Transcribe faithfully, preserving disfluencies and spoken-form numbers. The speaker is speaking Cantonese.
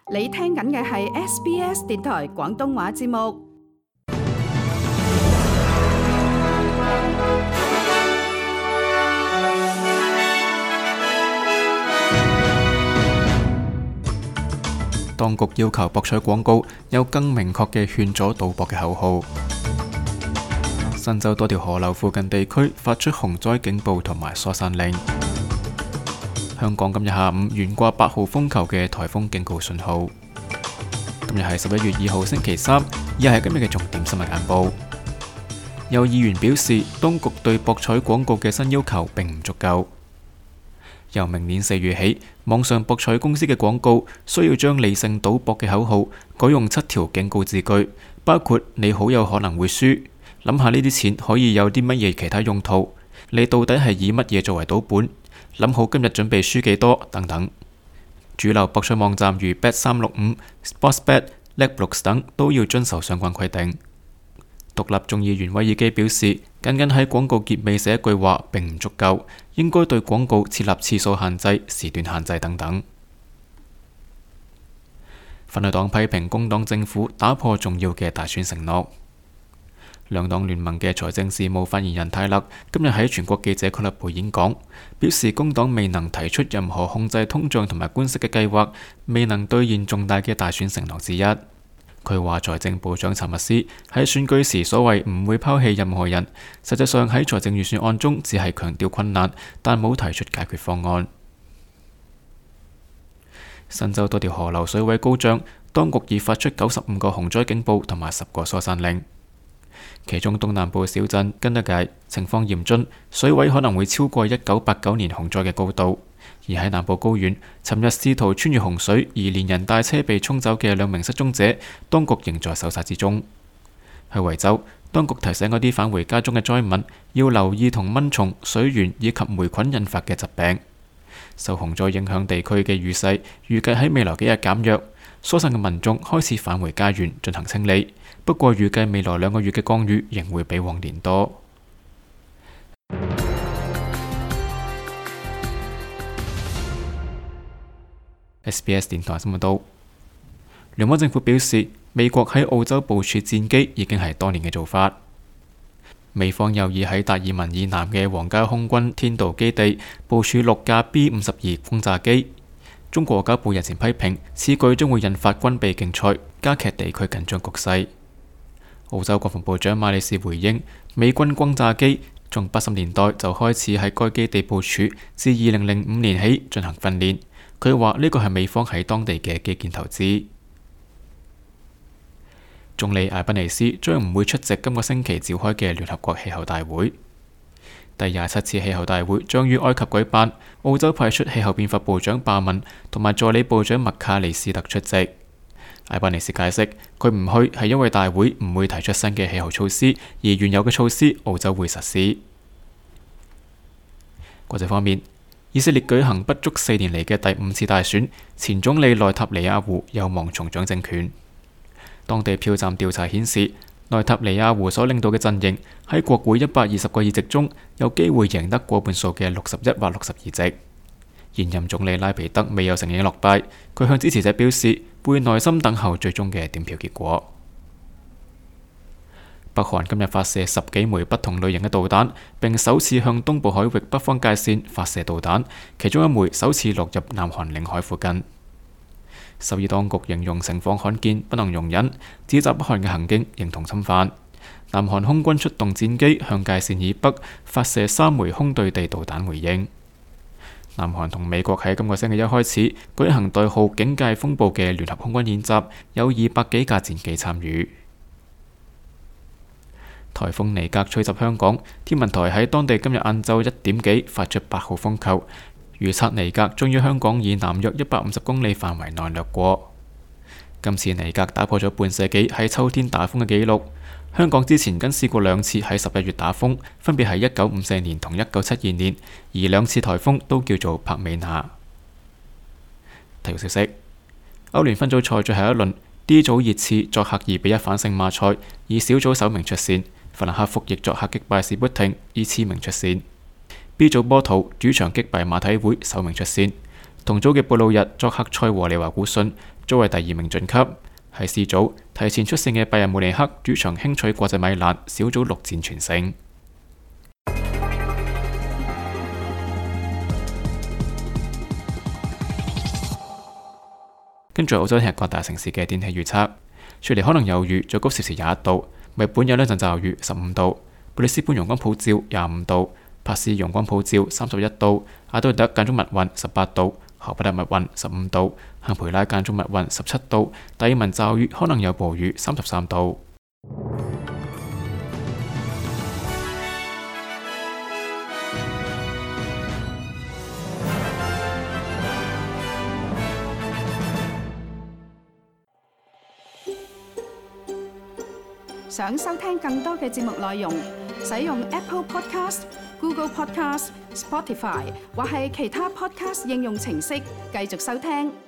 你聽緊嘅係 S B S 電台廣東話節目。 當局要求博彩廣告有更明確嘅勸阻賭博嘅口號。新州多條河流附近地區發出洪災警報同埋疏散令。香港今日下午懸掛八號風球嘅颱風警告信號。今日係十一月二號星期三，以下係今日嘅重點新聞簡報。有議員表示，當局對博彩廣告嘅新要求並唔足夠。由明年四月起，網上博彩公司嘅廣告需要將理性賭博嘅口號改用七條警告字句，包括你好有可能會輸，諗下呢啲錢可以有啲乜嘢其他用途，你到底係以乜嘢作為賭本，諗好今日準備輸幾多等等。主流博彩網站如 Bet 三六五、Sportsbet、Ladbrokes 等都要遵守相關規定。獨立眾議員威爾基表示，僅僅喺廣告結尾寫一句話並唔足夠，應該對廣告設立次數限制、時段限制等等。反對黨批評工黨政府打破重要嘅大選承諾。兩黨聯盟嘅財政事務發言人泰勒今日喺全國記者俱樂部演講，表示工黨未能提出任何控制通脹同埋官息嘅計劃，未能兌現重大嘅大選承諾之一。佢話財政部長查密斯喺選舉時所謂唔會拋棄任何人，實際上喺財政預算案中只係強調困難，但冇提出解決方案。新州多條河流水位高漲，當局已發出九十五個洪災警報同埋十個疏散令。其中東南部小鎮根德街情況嚴峻，水位可能會超過一九八九年洪災嘅高度。而喺南部高原，尋日試圖穿越洪水而連人帶車被沖走嘅兩名失蹤者，當局仍在搜查之中。喺維州，當局提醒嗰啲返回家中嘅災民要留意同蚊蟲、水源以及霉菌引發嘅疾病。受洪災影響地區嘅雨勢預計喺未來幾日減弱，疏散嘅民眾開始返回家園進行清理。不過預計未來兩個月嘅降雨仍會比往年多。S B S 電台新聞道，聯邦政府表示，美國喺澳洲部署戰機已經係多年嘅做法。美方又已喺達爾文以南嘅皇家空軍天道基地部署六架 B 五十二轟炸機。中國外交部日前批評此舉將會引發軍備競賽，加劇地區緊張局勢。澳洲國防部長馬里士回應，美軍轟炸機從八十年代就開始喺該基地部署，自二零零五年起進行訓練。佢話呢個係美方喺當地嘅基建投資。總理艾賓尼斯將唔會出席今個星期召開嘅聯合國氣候大會。第廿七次氣候大會將於埃及舉辦，澳洲派出氣候變化部長巴文同埋助理部長麥卡利斯特出席。艾賓尼斯解釋，佢唔去係因為大會唔會提出新嘅氣候措施，而原有嘅措施澳洲會實施。國際方面，以色列舉行不足四年嚟嘅第五次大選，前總理內塔尼亞胡有望重掌政權。當地票站調查顯示，內塔尼亞胡所領導嘅陣營喺國會一百二十個議席中，有機會贏得過半數嘅六十一或六十議席。現任總理拉皮德未有承認落敗，佢向支持者表示會耐心等候最終嘅點票結果。北韓今日發射十幾枚不同類型嘅導彈，並首次向東部海域北方界線發射導彈，其中一枚首次落入南韓領海附近。首爾當局形容情況罕見，不能容忍，指責北韓嘅行徑形同侵犯。南韓空軍出動戰機向界線以北發射三枚空對地導彈回應。南韓同美國喺今個星期一開始舉行代號警戒風暴嘅聯合空軍演習，有二百幾架戰機參與。颱風尼格吹襲香港，天文台喺當地今日晏晝一點幾發出八號風球，預測尼格將於香港以南約一百五十公里範圍內掠過。今次尼格打破咗半世紀喺秋天打風嘅紀錄。香港之前僅試過兩次喺十一月打風，分別係一九五四年同一九七二年，而兩次颱風都叫做帕美娜。體育消息：歐聯分組賽最後一輪 ，D 組熱刺作客二比一反勝馬賽，以小組首名出線；法蘭克福亦作客擊敗士砵亭，以次名出線。B 組波圖主場擊敗馬體會，首名出線。同組嘅布魯日作客賽和利華古遜， 作為第二名晉級。喺 C 組提前出線嘅拜仁慕尼黑主場輕取國際米蘭，小組六戰全勝。跟住澳洲聽日各大城市嘅天氣預測：雪梨可能有雨，最高攝氏廿一度；墨爾本有兩陣驟雨，十五度；布里斯本陽光普照，廿五度；珀斯陽光普照，三十一度；阿德萊德間中密雲，十八度；荷伯特密雲，十五度；坎培拉間中密雲，十七度；達爾文驟雨，可能有暴雨，三十三度。 想收聽更多嘅節目內容，使用 Apple Podcast、Google Podcast、Spotify 或係其他 Podcast 應用程式繼續收聽。